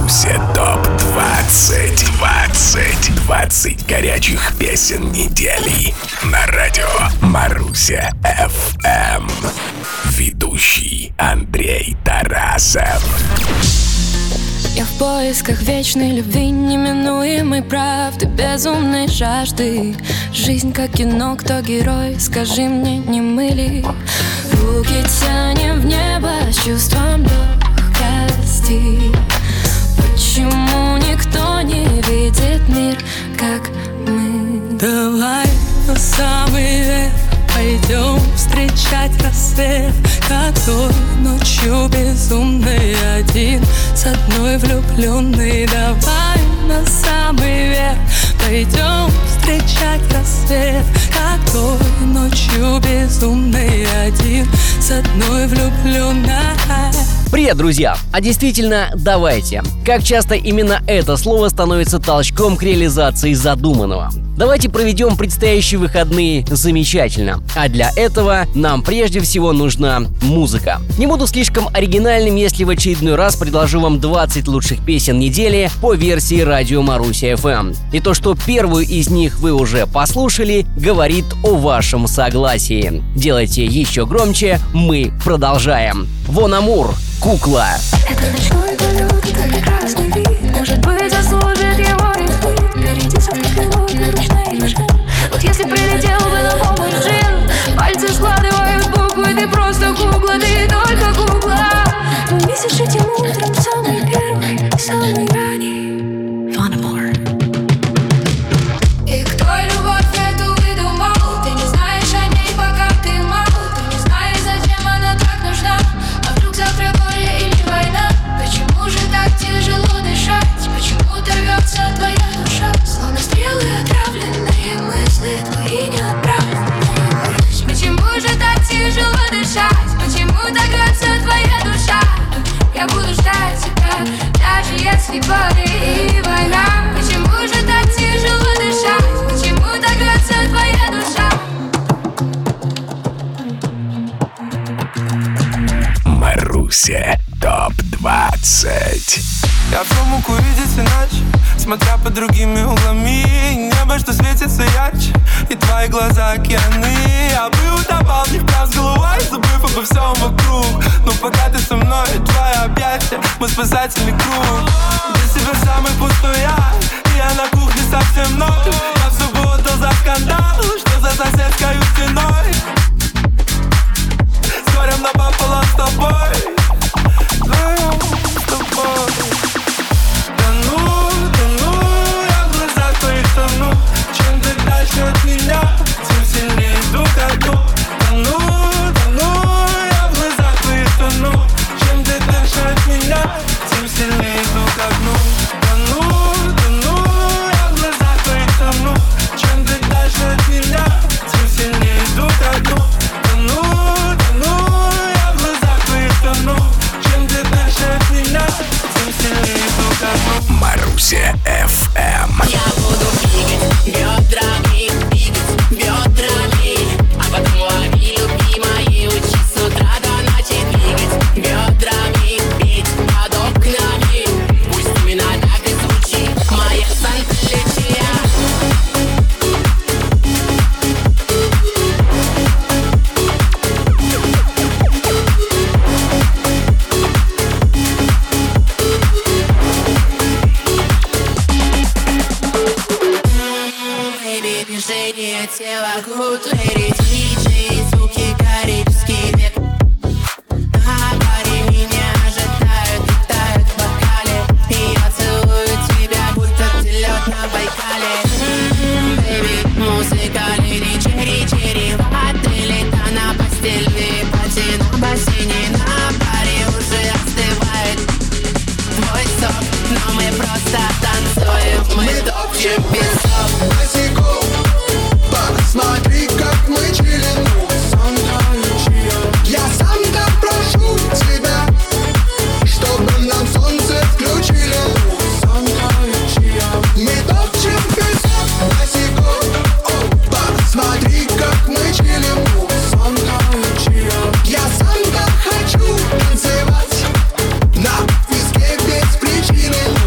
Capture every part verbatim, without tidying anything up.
Маруся топ двадцать. двадцать. двадцать горячих песен недели. На радио Маруся эф эм. Ведущий Андрей Тарасов. Я в поисках вечной любви, неминуемой правды, безумной жажды. Жизнь как кино, кто герой, скажи мне, не мы ли? Руки тянем в небо с чувством легкости. Почему никто не видит мир, как мы? Давай на самый верх пойдем встречать рассвет, как той ночью безумный один с одной влюбленной. Давай на самый верх пойдем встречать рассвет, как той ночью безумный один с одной влюбленной. Привет, друзья! А действительно, давайте. Как часто именно это слово становится толчком к реализации задуманного? Давайте проведем предстоящие выходные замечательно. А для этого нам прежде всего нужна музыка. Не буду слишком оригинальным, если в очередной раз предложу вам двадцать лучших песен недели по версии радио Маруся эф эм. И то, что первую из них вы уже послушали, говорит о вашем согласии. Делайте еще громче, мы продолжаем. Вон Амур, Кукла. Это ночной полет, это прекрасный вид. Может быть, заслужит его и ты. Впереди сотни минут, наручные ножи. Вот если прилетел бы на помощь джин, пальцы складывают буквы, ты просто кукла, ты только кукла. Но месяц этим утром самый первый, самый ранний. Вон Амур. И кто любовь эту выдумал? Ты не знаешь о ней, пока ты мал. Ты не знаешь, зачем она так нужна. А вдруг завтра горе или война? Почему же так тяжело дышать? Почему-то рвется твоя душа, словно стрелы отравленные мысли твои неотправленные. Почему же так тяжело дышать? Почему так рвется твоя душа? Я буду ждать тебя, даже если горе и война. Почему же так тяжело дышать? Почему так рвется твоя душа? Маруся топ двадцать. Я все мог увидеть иначе, смотря под другими углами. Небо, что светится ярче, и твои глаза океаны. Я бы утопал в них прям с головой, забыв обо всем вокруг. Но пока ты со мной, твои объятия, мой спасательный круг. Для себя самый пустой я, и я на кухне совсем ноль. Я в субботу за скандал, что за соседской стеной. С горем напополам с тобой, вдвоем с тобой. Тону, тону, я в глазах твоих тону. Чем ты дальше от меня, тем сильнее иду ко дну. Тону, тону, я в глазах твоих тону. Чем ты дальше от меня, тем сильнее иду ко дну. Тону, тону, я в глазах твоих тону. Чем ты дальше от меня, тем сильнее иду ко дну. Тону, тону, я в глазах твоих тону. Чем ты дальше от меня, тем сильнее иду ко дну. Маруся эф эм. Я буду двигать бедрами, двигать бедрами, а потом лови, любимая, учись с утра до ночи двигать бедрами, бить под окнами. Пусть именно так и звучит моя Санта-Лючия. Движение тела, гуд, леди, диджей, звуки, карибский век. На баре меня ожидают, летают в бокале, и я целую тебя, будто ты лед на Байкале. Бэйби, музыка, леди, черри, черри, в отеле, та на постели, пати на бассейне, на баре уже остывает твой сок, но мы просто танцуем, мы топчем песок. Смотри, как мы чилим. Я сам допрошу тебя, чтобы нам солнце включили. Мы топчем песок, босиком. Смотри, как мы чилим. Я сам так хочу танцевать на песке без причины.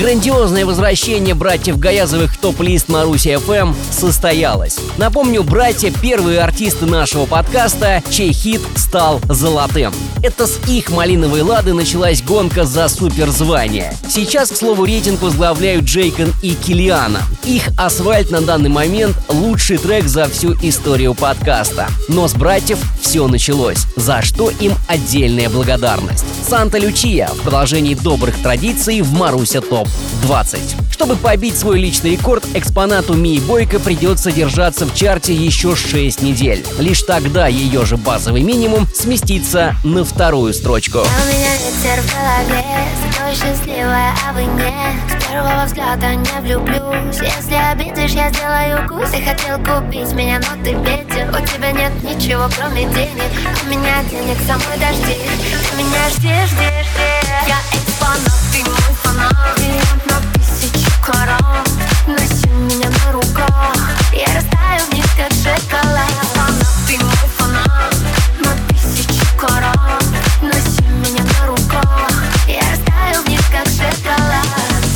Грандиозное возвращение братьев Гаязовых в топ-лист Маруси эф эм состоялось. Напомню, братья — первые артисты нашего подкаста, чей хит стал золотым. Это с их «Малиновой Лады» началась гонка за суперзвание. Сейчас, к слову, рейтинг возглавляют Джейкон и Киллиана. Их «Асфальт» на данный момент лучший трек за всю историю подкаста. Но с братьев все началось, за что им отдельная благодарность. Санта Лючия в продолжении добрых традиций в Маруся топ двадцать. Чтобы побить свой личный рекорд, экспонату Мии Бойко придется держаться в чарте еще шесть недель. Лишь тогда ее же базовый минимум сместится на вторую строчку. У меня ветер в голове, такой счастливая, а вы не. С первого взгляда не влюблюсь. Если обидишь, я сделаю укус. Ты хотел купить меня, но ты беден. У тебя нет ничего, кроме денег. У меня денег самой дожди. Ты меня ждешь, ждешь, ждешь. Я экспонат, ты мой фанат. Клиент на тысячу карат. Носи меня на руках. Я растаю вниз, как шоколад. Фанат, ты мой фанат. На тысячу карат. Носи меня на руках. Я растаю вниз, как шоколад.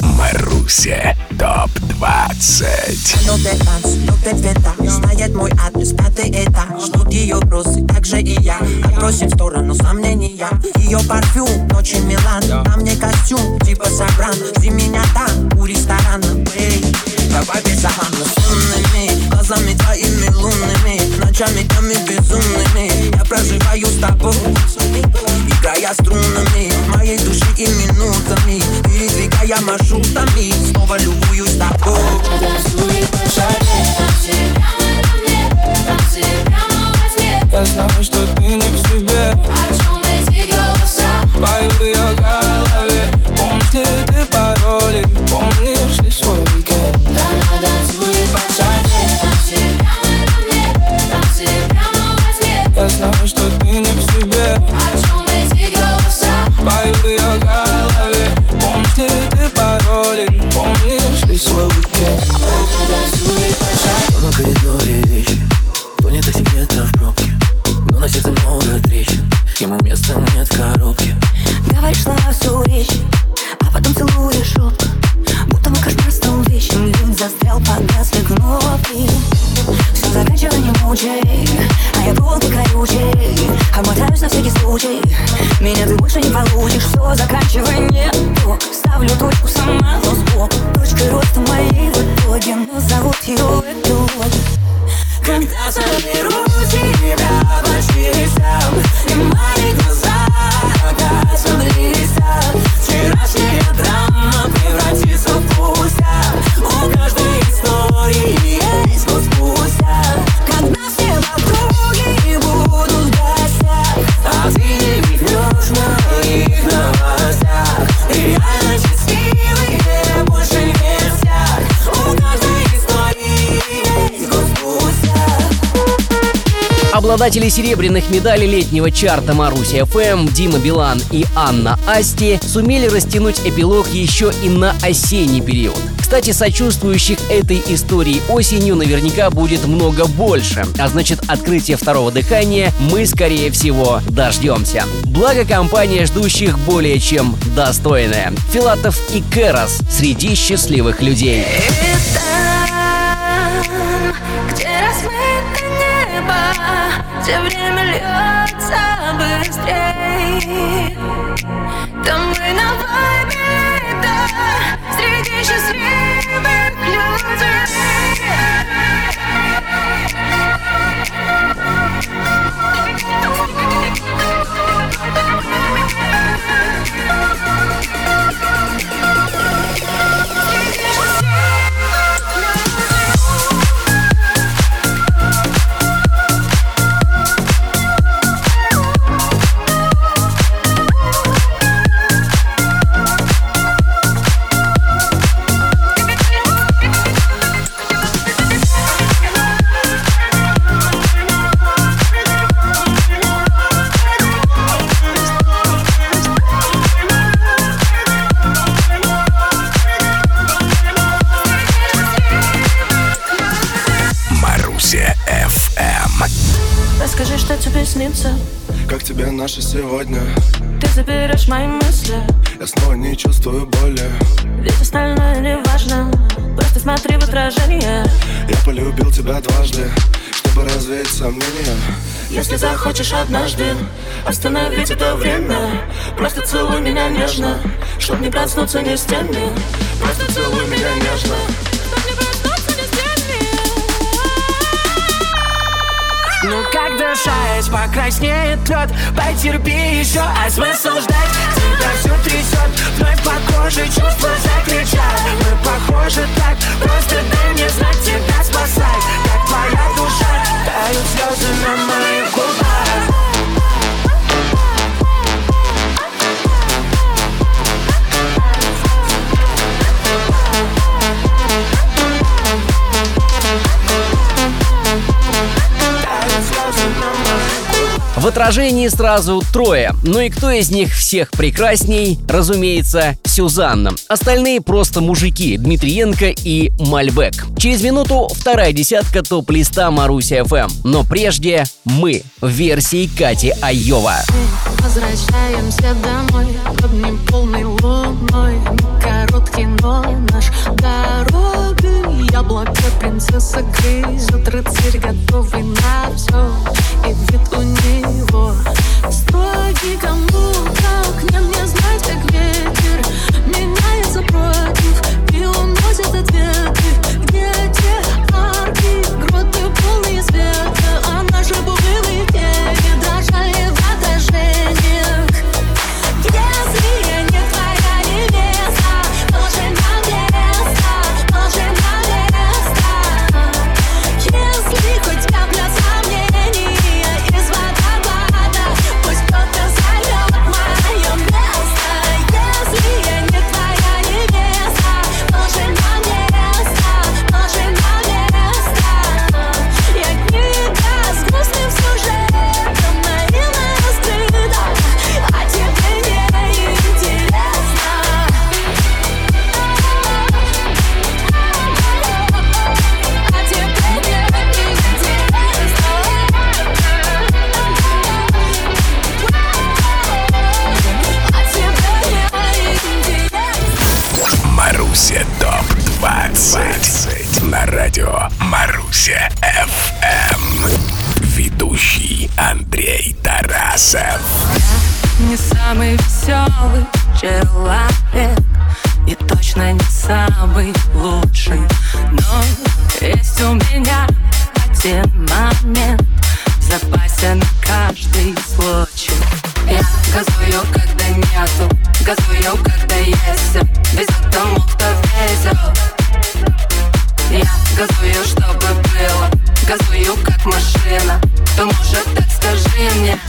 Маруся топ двадцать. Любит танц, любит цвета, знает мой адрес, пятый этаж. Ждут ее бросы, так же и я. Отбросим в сторону сомнения. Ее парфюм, ночи Милан. На мне костюм, типа Сопрано. Жди меня там, у ресторана, эй. Давай без обмана. Сонными глазами твоими лунными, ночами теми безумными. Я проживаю с тобой, играя струнами моей души и минутами, передвигая маршрутами. Снова любуюсь тобой. Танцуй по шаге, танцуй прямо на мне, танцуй прямо во сне. Я знаю, что ты не в себе. О чем эти голоса? Пою в ее голове. Помнишь ли ты пароли? Помнишь ли свой уикенд? Да-да, танцуй по шаге, танцуй прямо на мне, танцуй прямо во сне. Я знаю, что ты не в себе. О чем эти голоса? Пою в ее голове. Помнишь ли ты пароли? Помнишь ли свой уикенд? Танцуй по шаге. То на коридоре вещи, то нет секрета в пробке, но на сердце много трещин, ему места нет в коробке. Говоришь слова всю речь, а потом целуешь шепот, будто мы кошмар стал вечным. Линк застрял, погас, как новый. Все заканчивай, не мучай, а я голый колючий. Обмотаюсь на всякий случай, меня ты больше не получишь. Все, заканчивай, нет, то ставлю точку сама, но сбоку. Точкой роста моей в итоге, но зовут ее в итоге. Когда заберу тебя почти сам, и мои глаза окажутся в листах. Вчерашняя драма превратится в пустяк. У каждой истории есть год спустя. Когда все подруги будут в гостях, а ты не вернешь в моих новостях. Реально счастливые больше не всяк. У каждой истории есть год спустя. Обладатели серебряных медалей летнего чарта Маруся эф эм Дима Билан и Анна Асти сумели растянуть эпилог еще и на осенний период. Кстати, сочувствующих этой истории осенью наверняка будет много больше, а значит, открытие второго дыхания мы, скорее всего, дождемся. Благо, компания ждущих более чем достойная. Филатов и Кэрос среди счастливых людей. Где размыто небо, где время льется быстрей. Там мы на вайбе лета, среди счастливых людей. тебе наше сегодня. Ты заберешь мои мысли, я снова не чувствую боли, ведь остальное не важно. Просто смотри в отражение. Я полюбил тебя дважды, чтобы развеять сомнения. Если захочешь однажды остановить это время, просто целуй меня нежно, чтоб не проснуться ни с теми. Просто целуй меня нежно, чтоб не проснуться ни с теми. Ну как дышать, покраснеет лед, потерпи еще, а смысл ждать? Тебя все трясет, вновь по коже чувства закричат. Мы похожи так, просто дай мне знать, тебя спасать. Как твоя душа, тают слезы на моих губах. В отражении сразу трое. Ну и кто из них всех прекрасней? Разумеется, Сюзанна. Остальные просто мужики: Дмитриенко и Мальбек. Через минуту вторая десятка топ-листа Маруся эф эм. Но прежде мы в версии Кати Айова. Возвращаемся домой под неполной луной. Короткий, но наш дорогой. Яблоко принцесса грызет, рыцарь готовый на все. И вид у него строгий, кому как не мне знать, как ветер меняется против и уносит ответы. Где те арки, гроты полные света, а наши бугры в тени дрожали в отражениях. Если я не твоя невеста, положи на место, положи на место. Если хоть капля сомнения из водопада, пусть кто-то займет мое место. Если я не твоя невеста, положи на место, положи на место. Я книга с грустным сюжетом, наивная стыда, а тебе не интересно. А тебе не интересно. А тебе не интересно. Маруся топ двадцать на радио Маруся эф эм. Ведущий Андрей Тарасов. Не самый веселый человек и точно не самый лучший, но есть у меня один момент в запасе на каждый случай. Я газую, когда нету, газую, когда есть, везет тому, кто везет. Я газую, чтобы было, газую, как машина. То может, так скажи мне.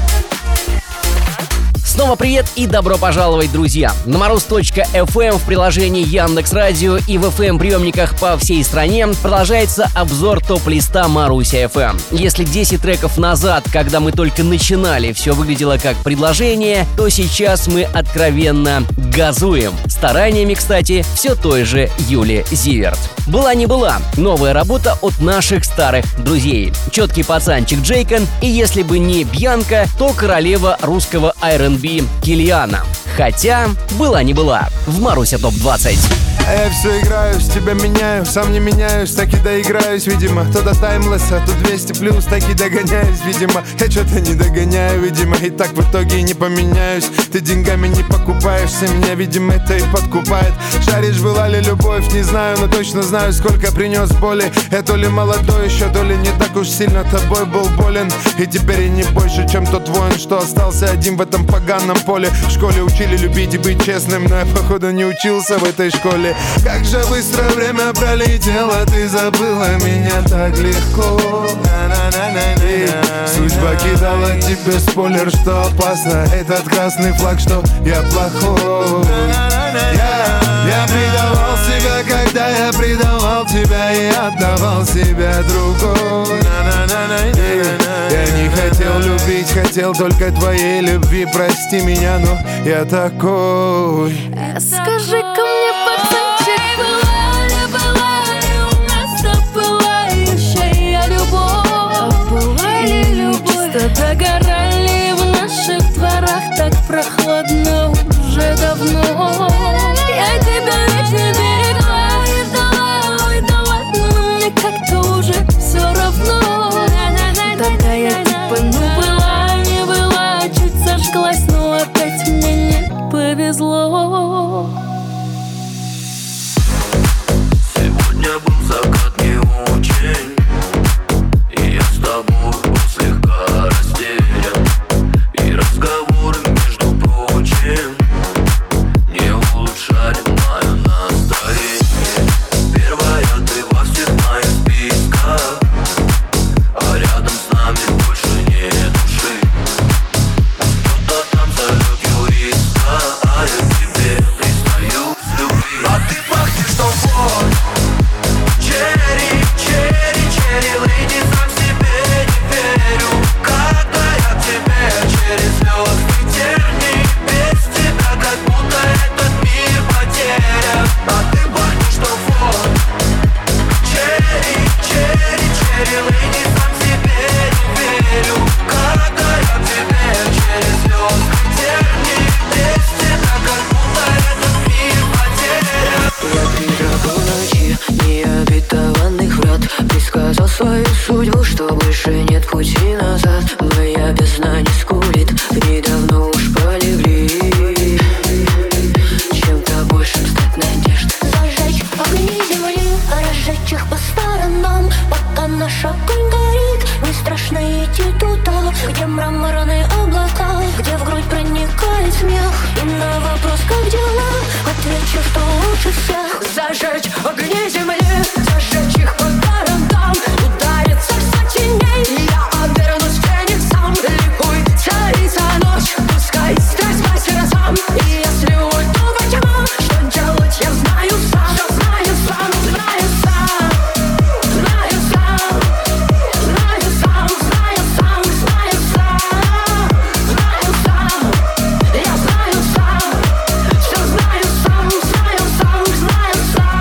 Снова привет и добро пожаловать, друзья! На мороз точка эф эм в приложении Яндекс.Радио и в эф эм-приемниках по всей стране продолжается обзор топ-листа Маруся эф эм. Если десять треков назад, когда мы только начинали, все выглядело как предложение, то сейчас мы откровенно газуем. Стараниями, кстати, все той же Юли Зиверт. «Была не была» — новая работа от наших старых друзей. Четкий пацанчик Джейкон и, если бы не Бьянка, то королева русского ар энд би Киллиана. Хотя «была не была» в Маруся топ двадцать. А я все играю, с тебя меняю, сам не меняюсь, так и доиграюсь, видимо. То до таймлесса, то двести плюс, так и догоняюсь, видимо. Я что-то не догоняю, видимо, и так в итоге и не поменяюсь. Ты деньгами не покупаешься, меня, видимо, это и подкупает. Шаришь, была ли любовь, не знаю, но точно знаю, сколько принес боли. Я то ли молодой еще, то ли не так уж сильно тобой был болен. И теперь я не больше, чем тот воин, что остался один в этом поганом поле. В школе учили любить и быть честным, но я, походу, не учился в этой школе. Как же быстро время пролетело, ты забыла меня так легко. И судьба кидала тебе спойлер, что опасно. Этот красный флаг, что я плохой. Я, я предавал себя, когда я предавал тебя и отдавал себя другой. И я не хотел любить, хотел только твоей любви. Прости меня, но я такой. Скажи-ка мне, пацанчик, была ли, была ли у нас настоящая любовь? А была ли любовь? Что догорали в наших пути назад. Моя бездна не скулит, дни давно уж полегли. Чем-то большим стать надежд. Зажечь огни земли, разжечь их по сторонам. Пока наш огонь горит, не страшно идти туда, где мраморные облака, где в грудь проникает смех. И на вопрос, как дела, отвечу, что лучше всех. Зажечь огни земли, зажечь их по сторонам. Ударит сердце теней, я обернусь фениксом. Ликуй, царица ночь, пускай страсть по сердцам. И если уйду во тьму, что делать я знаю сам. Знаю сам, знаю сам, знаю сам, знаю сам, знаю сам, знаю сам, знаю сам. Я знаю сам, все знаю сам, знаю сам, знаю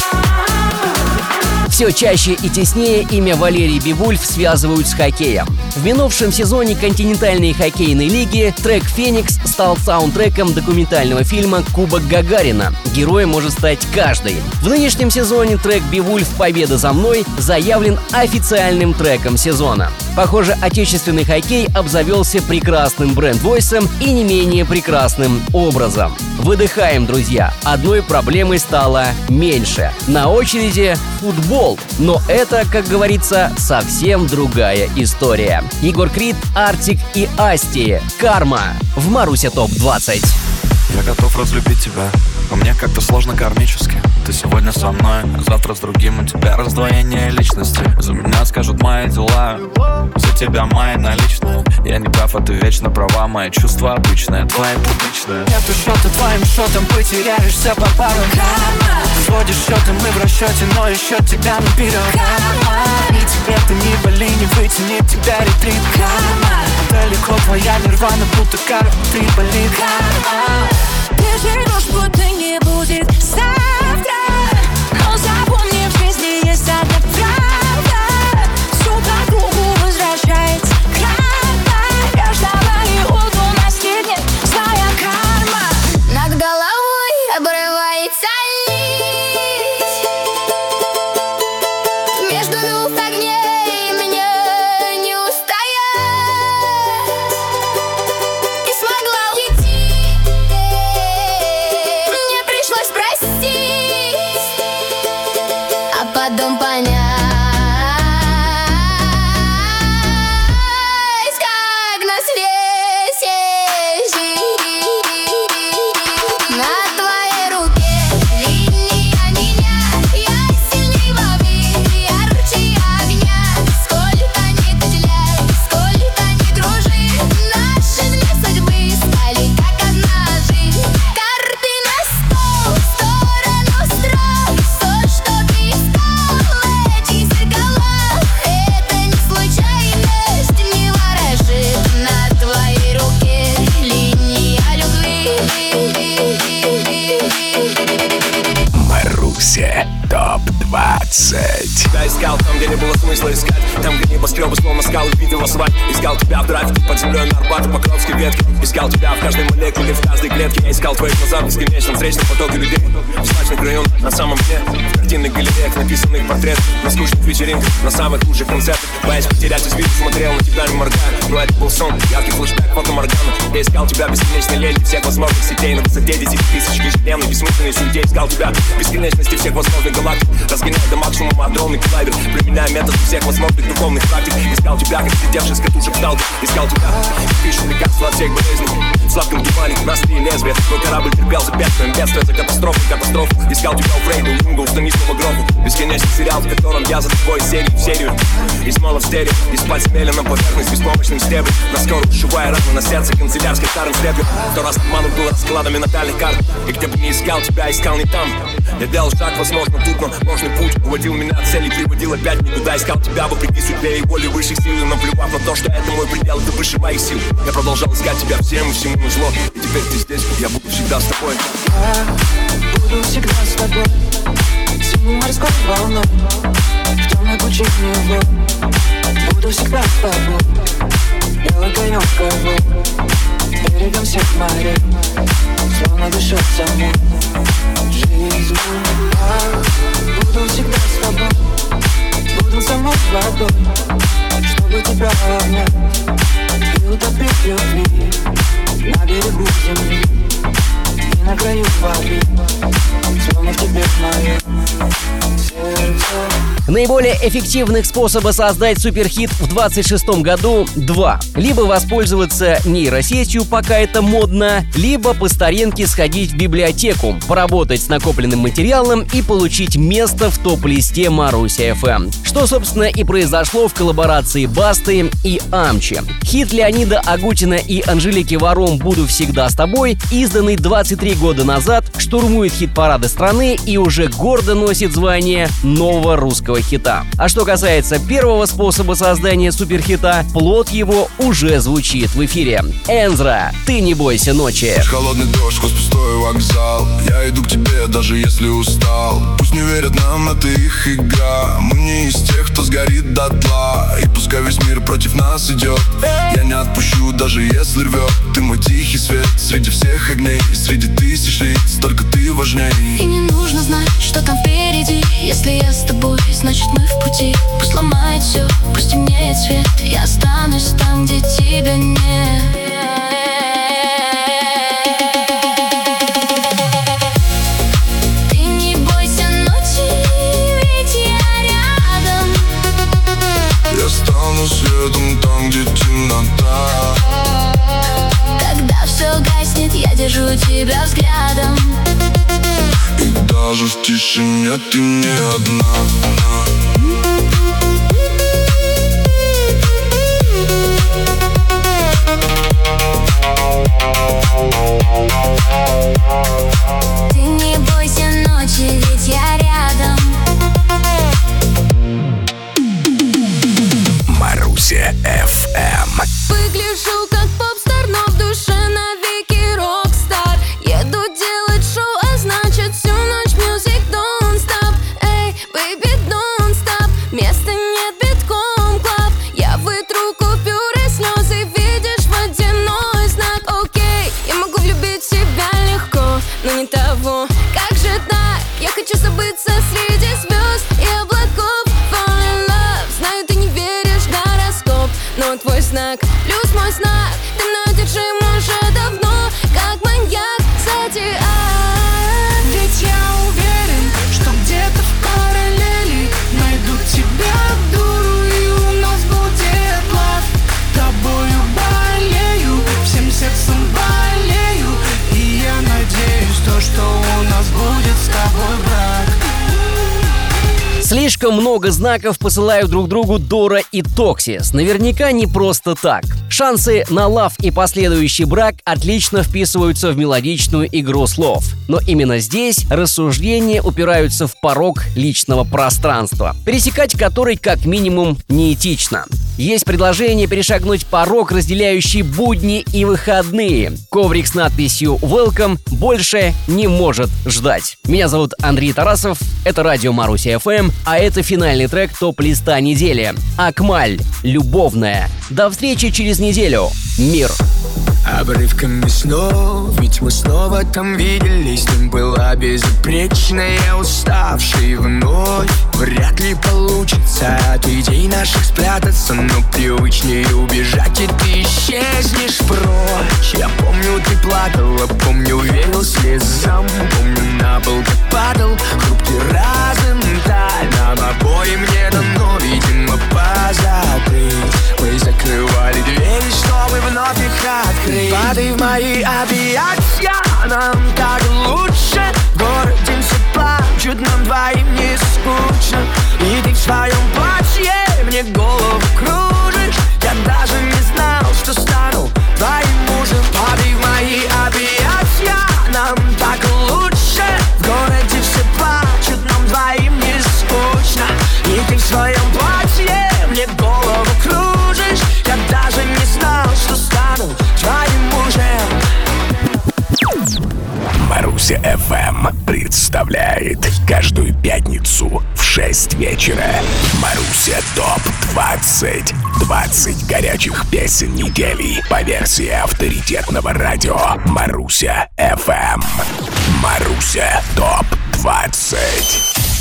сам. Все чаще и теснее имя Валерий Бивульф связывают с хоккеем. В минувшем сезоне континентальной хоккейной лиги трек «Феникс» стал саундтреком документального фильма «Кубок Гагарина». Героем может стать каждый. В нынешнем сезоне трек «Бивульф. Победа за мной» заявлен официальным треком сезона. Похоже, отечественный хоккей обзавелся прекрасным бренд-войсом и не менее прекрасным образом. Выдыхаем, друзья. Одной проблемой стало меньше. На очереди футбол. Но это, как говорится, совсем другая история. Егор Крид, Артик и Асти. «Карма» в Маруся топ двадцать. Я готов разлюбить тебя, но мне как-то сложно кармически. Ты сегодня со мной, а завтра с другим. У тебя раздвоение личности. За меня скажут мои дела, за тебя мои наличные. Я не прав, а ты вечно права. Мои чувства обычные, твои публичные. Нету счета твоим счетом, потеряешься по пару. Карма. Сводишь счеты, мы в расчете, но еще тебя наперед. Карма. Ни тебе-то, ни боли, не вытянет тебя ретрит. Карма. Далеко твоя нирвана, будто карма, ты болит. Карма. Ты живешь, будто не будет завтра. Но запомни, в жизни есть одна правда. Всю по кругу возвращается карма. Каждого и утро настигнет своя карма. Над головой обрывается нить. Между двух огней мне не устоять. И смогла уйти. Мне пришлось простить, а потом понять, как на свете жить. На твоей руке линия меня. Я сильней воды, ярче огня. Сколько ни петляй, сколько ни кружи, наши две судьбы стали как одна жизнь. Карты на стол, в сторону строк. Все, что ты искал, эти зеркала. Это не случайность, не ворожит. На твоей руке линия любви. Маруся топ двадцать. Тебя искал там, где не было смысла искать. Там, где небоскребы словно скалы, видел асфальт. Искал тебя в драйв, под землей на Арбате, по Кротской ветке. Искал тебя в каждой молекуле, в каждой клетке. Я искал твои глаза в бесконечном встречном потоке людей. В злачных районах, на самом дне. В картинных галереях, написанных портретах. На скучных вечеринках, на самых лучших концертах. Боясь потерять из виду, смотрел на тебя, не моргая. Но это был сон, яркий флешбэк, фото Моргана. Я искал тебя в бесконечной ленте всех возможных сетей. На высоте десять тысяч ежедневной бессмысленной суете. Искал тебя в бесконечности всех возможных галактик. Разгоняя до максимума адронный коллайдер. Применяя методы всех возможных духовных практик. Искал тебя, как сидевший с катушек в талке. Искал тебя, пишут лекарства от всех болезней. В сладком тумане, на острие лезвия. Мой корабль терпел за бедствием, бедствие за катастрофу, катастрофу. Искал тебя у Фрейда, у Юнга, у Станислава Грофа. Бесконечный сериал, в котором я за тобой серию в серию. Из мола в стерео, из подземелья на поверхность беспомощным стеблем. На скорую шивая рану на сердце канцелярской старым стеблем. Сто раз обманут был раскладами натальных карт. И где бы не искал тебя, искал не там. Я делал шаг, возможно, тут, но ложный путь уводил меня от цели, приводил опять никуда. Искал тебя вопреки судьбе и воле высших сил. И наплевав на то, что это мой предел, это выше моих сил. Я продолжал искать тебя всем и всему назло. И теперь ты здесь, я буду всегда с тобой. Я буду всегда с тобой. Синей морской волной, в темной пучине вод. Буду всегда с тобой. Белый конек ковой, берегом всех морей. Словно дышать самой жизнью. Я буду всегда с тобой. Буду над самой водой, чтобы тебя обнять и утопить в любви на берегу земли и на краю воды, словно в тебе мое сердце. Наиболее эффективных способа создать суперхит в двадцать шестом году два. Либо воспользоваться нейросетью, пока это модно, либо по старинке сходить в библиотеку, поработать с накопленным материалом и получить место в топ-листе Маруся эф эм. Что, собственно, и произошло в коллаборации Басты и Амчи. Хит Леонида Агутина и Анжелики Варум «Буду всегда с тобой», изданный двадцать три года назад, штурмует хит-парады страны и уже гордо носит звание нового русского хита. А что касается первого способа создания суперхита, плод его уже звучит в эфире. Энзра, «Ты не бойся ночи». Холодный дождь, сквозь пустой вокзал. Я иду к тебе, даже если устал. Пусть не верят нам, это их игра. Мы не из тех, кто сгорит дотла. И пускай весь мир против нас идет, я не отпущу, даже если рвет. Ты мой тихий свет среди всех огней, среди тысяч лиц только ты важней. И не нужно знать, что там впереди. Если я с тобой, значит мы в пути. Пусть ломает все, пусть темнеет свет. Я останусь там, где тебя нет. Ты не бойся ночи, ведь я рядом. Я стану светом там, где темнота. Когда все гаснет, я держу тебя взглядом. И даже в тишине ты не одна. Ты не бойся ночи, ведь я рядом. Маруся эф эм. Выгляжу как попстар, но в душе навеки рок-стар. Еду делать шоу, а значит всю ночь music don't stop. Эй, baby, don't stop. Места нет, битком клаб. Я вытру купюры, слезы, видишь водяной знак. Окей, я могу влюбить в себя легко, но не того. Как же так? Я хочу забыться среди звезд и облаков. Fall in love. Знаю, ты не веришь в гороскоп, но твой знак плюс мой знак. Ты мной одержим уже давно, как маньяк зодиак. Ведь я уверен, что где-то в параллели найду тебя, дуру, и у нас будет лав. Тобою болею, всем сердцем болею. И я надеюсь, то, что у нас будет с тобой брак. Слишком много знаков посылают друг другу Дора и Токсис. Наверняка не просто так. Шансы на лав и последующий брак отлично вписываются в мелодичную игру слов. Но именно здесь рассуждения упираются в порог личного пространства, пересекать который как минимум неэтично. Есть предложение перешагнуть порог, разделяющий будни и выходные. Коврик с надписью «Welcome» больше не может ждать. Меня зовут Андрей Тарасов, это радио Маруся эф эм, а это финальный трек топ-листа недели. Акмаль, «Любовная». До встречи через неделю. Мир. Обрывками снов, ведь мы снова там виделись. Ты была безупречная, уставшей вновь. Вряд ли получится от идей наших спрятаться, но привычнее убежать, и ты исчезнешь прочь. Я помню, ты плакала, помню, верил слезам. Помню, на пол как падал хрупкий разум. Нам обоим не дано, видимо, позабыть. Мы закрывали двери, чтобы вновь их открыть. Падай в мои объятия, нам так лучше. В городе все плачут, нам двоим не скучно. И ты в своем платье мне голову кружишь. Я даже не знал, что стану твоим мужем. Падай в мои объятия, нам так лучше. В городе все плачут, нам двоим не скучно. И ты в своем платье мне голову кружишь. Я даже не знал, что стану твоим мужем. Маруся эф эм представляет каждую пятницу в шесть вечера Маруся топ двадцать. двадцать горячих песен недели по версии авторитетного радио Маруся эф эм. Маруся топ двадцать.